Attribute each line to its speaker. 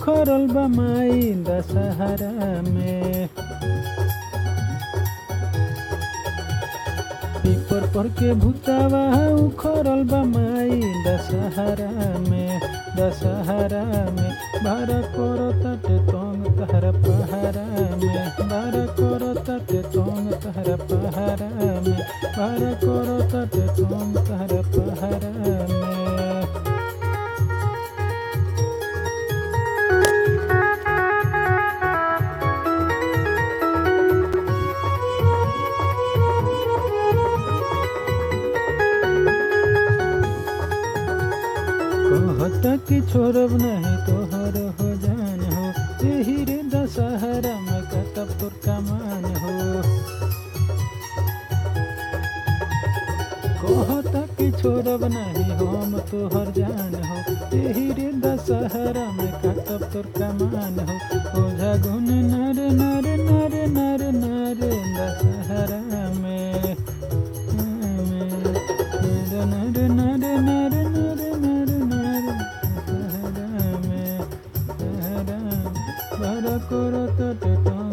Speaker 1: उखड़ल बा माई दशहरा में। पीपर पर के भूतावा उखड़ल बा माई दशहरा में। दशहरा में बारा करो ताटे तोंग तहरा पहारा में। बारा करो ताटे तोंग तहरा पहारा में। बारा करो ताटे तोंग तहरा पहारा में। कहता कि छोड़ब नहीं तोहर हो जान हो। यही रे दशहरा में कतब तोर कमान हो। कहता कि छोड़ब नहीं हम तोहर जान हो। यही रे दशहरा में कतब तोर कमान हो। ओझा गुन नर नर नर नर नर दशहरा में। नर नर नर नर बारा करो ताटे तोंग